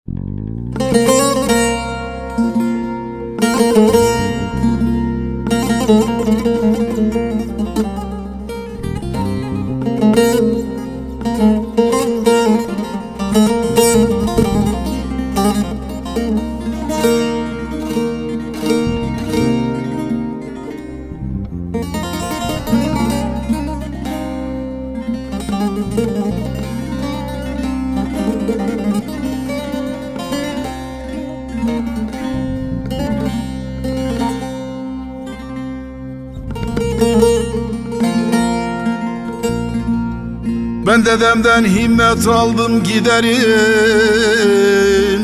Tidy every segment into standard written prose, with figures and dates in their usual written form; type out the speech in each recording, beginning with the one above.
Ben dedemden himmet aldım giderim.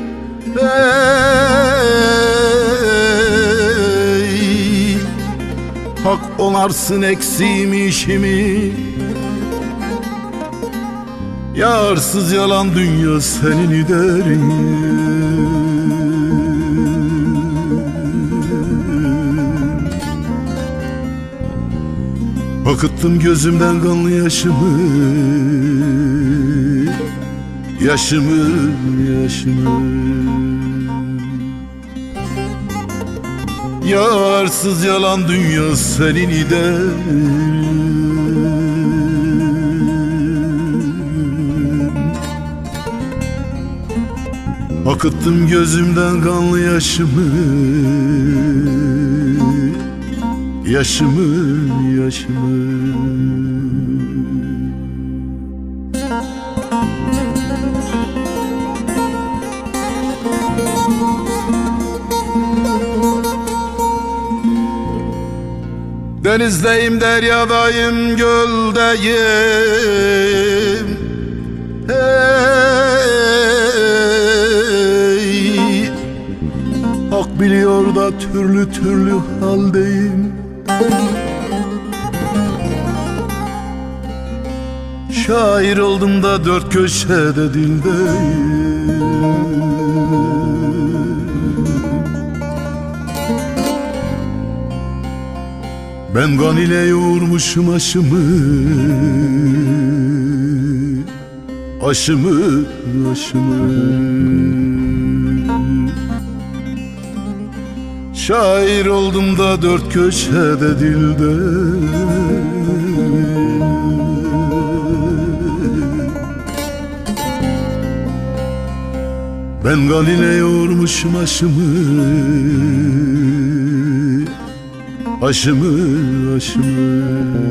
Ey, hak onarsın eksiğimi işimi. Yarsız yalan dünya senin derim. Akıttım gözümden kanlı yaşımı, yaşımı, yaşımı. Yarsız yalan dünya senin derim. Akıttım gözümden kanlı yaşımı, yaşımı, yaşımı. Denizdeyim, deryadayım, göldeyim. Hey, hak biliyor da türlü türlü haldeyim. Şair oldum da dört köşede dildeyim. Ben kan ile yoğurmuşum aşımı, aşımı, aşımı. Şair oldum da dört köşede dilde. Ben kan ile yoğurmuşum aşımı, aşımı, aşımı.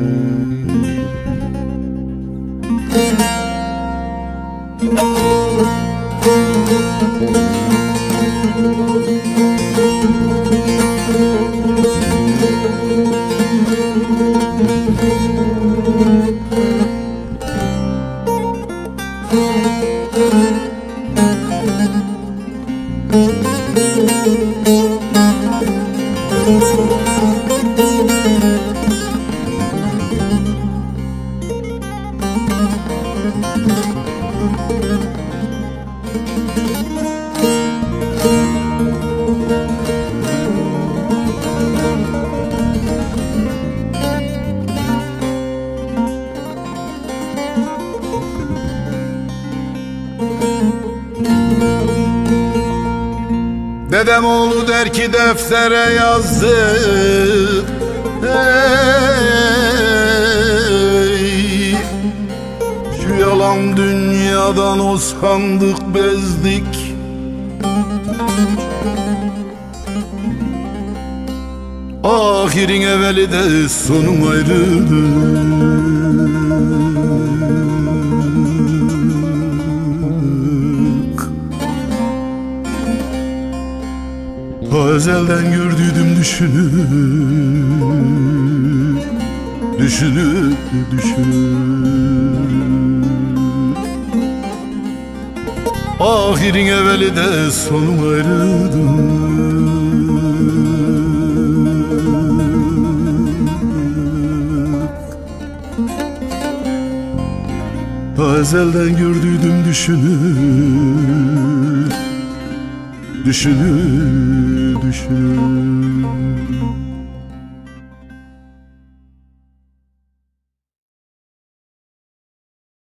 Dedem oğlu der ki deftere yazdı. Hey, şu yalan dünyadan o sandık bezdik. Ahirin evveli de sonun ayrıdır. Ta ezelden gördüydüm düşünü, düşünü, düşünü. Ahirin evveli de sonun ayrıdır. Ta ezelden gördüydüm düşünü, düşünü, düşünü.